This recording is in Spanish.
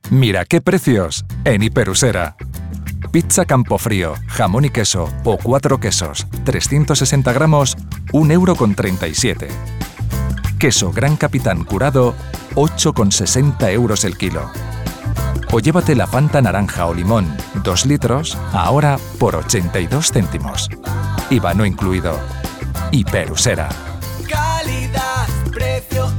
Mira qué precios en Hiperusera. Pizza Campofrío, jamón y queso o 4 quesos, 360 gramos, 1,37 €. Queso Gran Capitán curado, 8,60 € el kilo. O llévate la Fanta naranja o limón, 2 litros, ahora por 82 céntimos. IVA no incluido. Hiperusera. Calidad, precio